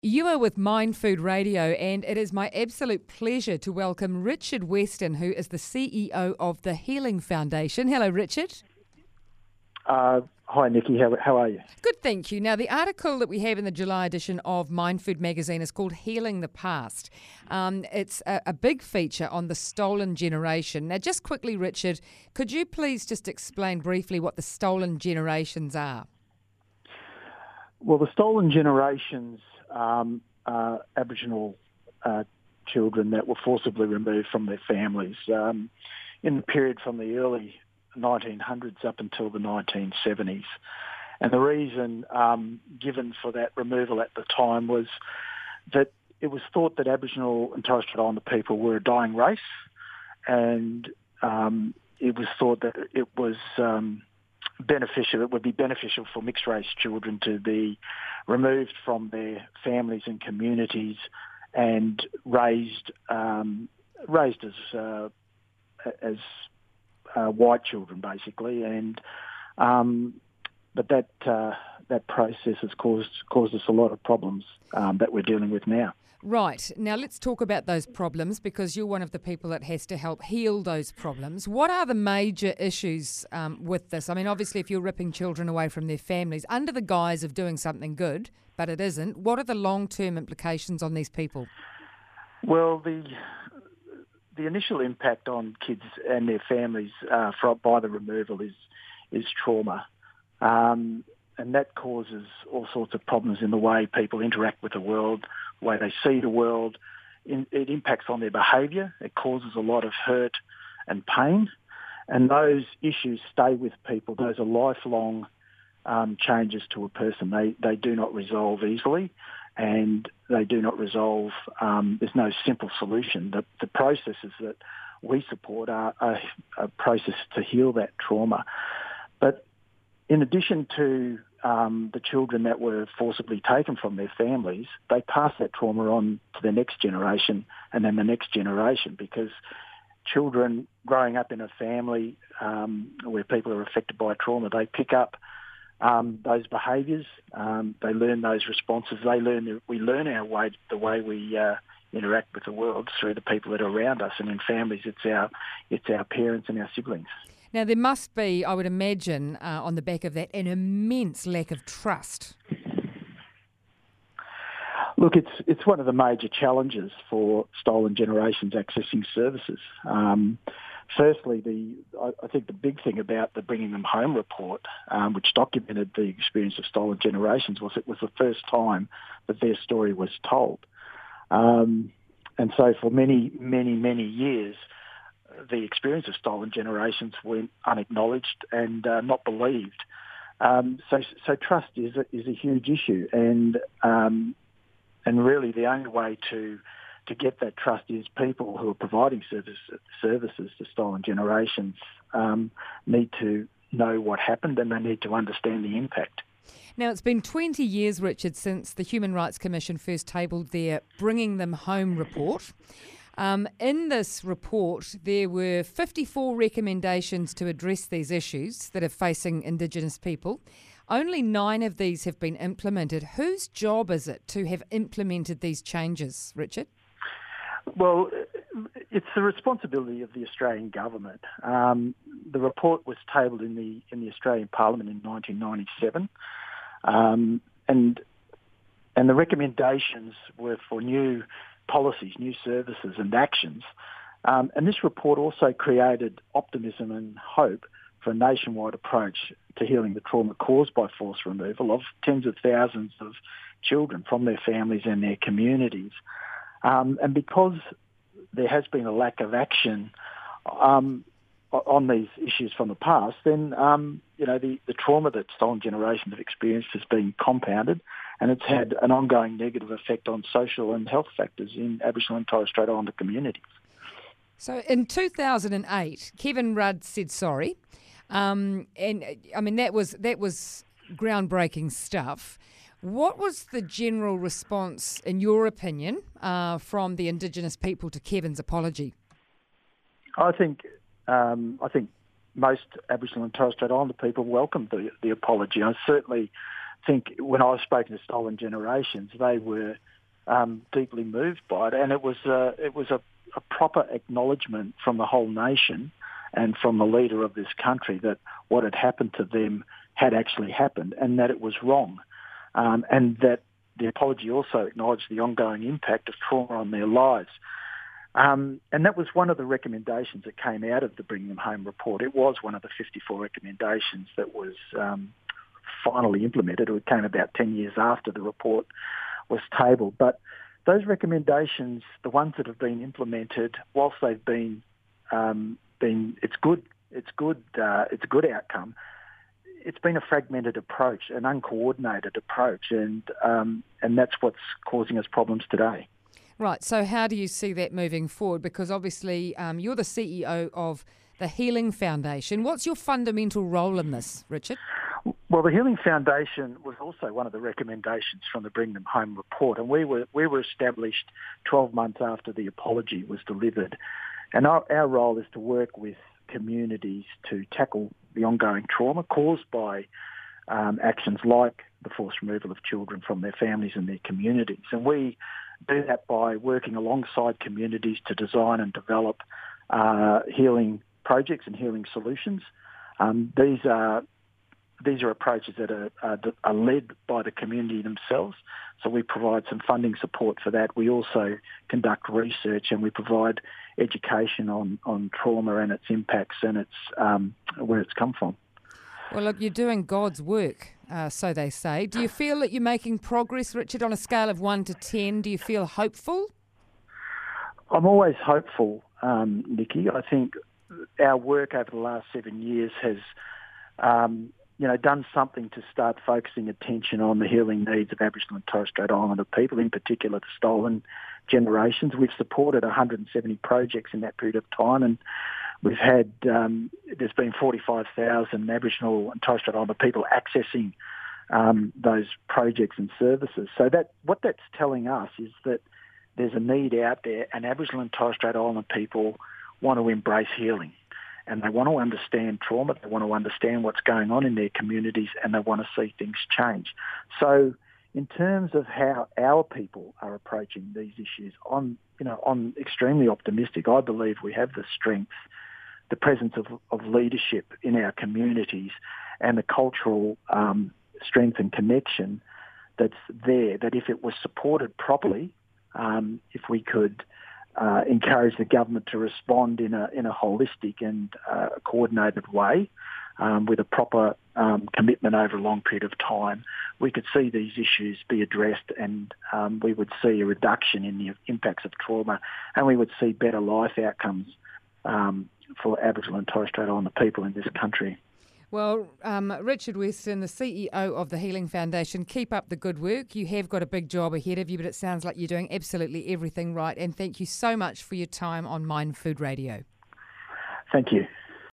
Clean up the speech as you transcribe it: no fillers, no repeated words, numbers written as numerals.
You are with Mind Food Radio, and it is my absolute pleasure to welcome Richard Weston, who is the CEO of the Healing Foundation. Hello, Richard. Hi, Nikki. How are you? Good, thank you. Now, the article that we have in the July edition of Mind Food magazine is called Healing the Past. It's a big feature on the stolen generation. Now, just quickly, Richard, could you please just explain briefly what the stolen generations are? Well, the stolen generations are Aboriginal children that were forcibly removed from their families in the period from the early 1900s up until the 1970s. And the reason given for that removal at the time was that it was thought that Aboriginal and Torres Strait Islander people were a dying race, and it was thought that it was beneficial. It would be beneficial for mixed race children to be removed from their families and communities and raised as white children, basically. And but that process has caused us a lot of problems that we're dealing with now. Right. Now let's talk about those problems, because you're one of the people that has to help heal those problems. What are the major issues with this? I mean, obviously, if you're ripping children away from their families under the guise of doing something good, but it isn't, what are the long-term implications on these people? Well, the initial impact on kids and their families by the removal is trauma. And that causes all sorts of problems in the way people interact with the world, the way they see the world. It impacts on their behaviour. It causes a lot of hurt and pain. And those issues stay with people. Those are lifelong changes to a person. They do not resolve easily, and they do not resolve. There's no simple solution. The processes that we support are a process to heal that trauma. But in addition to the children that were forcibly taken from their families, they pass that trauma on to the next generation and then the next generation, because children growing up in a family where people are affected by trauma, they pick up those behaviours, they learn those responses, we learn the way we interact with the world through the people that are around us, and in families it's our parents and our siblings. Now, there must be, I would imagine, on the back of that, an immense lack of trust. Look, it's one of the major challenges for stolen generations accessing services. Firstly, I think the big thing about the Bringing Them Home report, which documented the experience of stolen generations, was it was the first time that their story was told. And so for many, many, many years, the experience of stolen generations went unacknowledged and not believed. So trust is a huge issue, and really the only way to get that trust is people who are providing services to stolen generations need to know what happened, and they need to understand the impact. Now, it's been 20 years, Richard, since the Human Rights Commission first tabled their Bringing Them Home report. In this report, there were 54 recommendations to address these issues that are facing Indigenous people. Only 9 of these have been implemented. Whose job is it to have implemented these changes, Richard? Well, it's the responsibility of the Australian government. The report was tabled in the Australian Parliament in 1997, and the recommendations were for new policies, new services and actions. And this report also created optimism and hope for a nationwide approach to healing the trauma caused by forced removal of tens of thousands of children from their families and their communities. And because there has been a lack of action on these issues from the past, then the trauma that stolen generations have experienced has been compounded, and it's had an ongoing negative effect on social and health factors in Aboriginal and Torres Strait Islander communities. So in 2008, Kevin Rudd said sorry, and I mean that was groundbreaking stuff. What was the general response, in your opinion, from the Indigenous people to Kevin's apology? I think most Aboriginal and Torres Strait Islander people welcomed the apology. I certainly think when I've spoken to stolen generations, they were deeply moved by it, and it was a proper acknowledgement from the whole nation and from the leader of this country that what had happened to them had actually happened and that it was wrong, and that the apology also acknowledged the ongoing impact of trauma on their lives. And that was one of the recommendations that came out of the Bring Them Home report. It was one of the 54 recommendations that was finally implemented. It came about 10 years after the report was tabled. But those recommendations, the ones that have been implemented, whilst they've been it's a good outcome. It's been a fragmented approach, an uncoordinated approach, and that's what's causing us problems today. Right, so how do you see that moving forward? Because obviously you're the CEO of the Healing Foundation. What's your fundamental role in this, Richard? Well, the Healing Foundation was also one of the recommendations from the Bring Them Home report, and we were established 12 months after the apology was delivered. And our role is to work with communities to tackle the ongoing trauma caused by actions like the forced removal of children from their families and their communities. And we do that by working alongside communities to design and develop healing projects and healing solutions. These are approaches that are led by the community themselves. So we provide some funding support for that. We also conduct research and we provide education on trauma and its impacts and its where it's come from. Well, look, you're doing God's work, so they say. Do you feel that you're making progress, Richard, on a scale of 1 to 10? Do you feel hopeful? I'm always hopeful, Nikki. I think our work over the last 7 years has done something to start focusing attention on the healing needs of Aboriginal and Torres Strait Islander people, in particular the stolen generations. We've supported 170 projects in that period of time, and we've had, there's been 45,000 Aboriginal and Torres Strait Islander people accessing those projects and services. So what that's telling us is that there's a need out there, and Aboriginal and Torres Strait Islander people want to embrace healing. And they want to understand trauma, they want to understand what's going on in their communities, and they want to see things change. So in terms of how our people are approaching these issues, I'm extremely optimistic. I believe we have the strength, the presence of leadership in our communities, and the cultural strength and connection that's there, that if it was supported properly, if we could encourage the government to respond in a holistic and coordinated way with a proper commitment over a long period of time, we could see these issues be addressed, and we would see a reduction in the impacts of trauma, and we would see better life outcomes for Aboriginal and Torres Strait Islander people in this country. Well, Richard Weston, the CEO of the Healing Foundation, keep up the good work. You have got a big job ahead of you, but it sounds like you're doing absolutely everything right. And thank you so much for your time on Mind Food Radio. Thank you.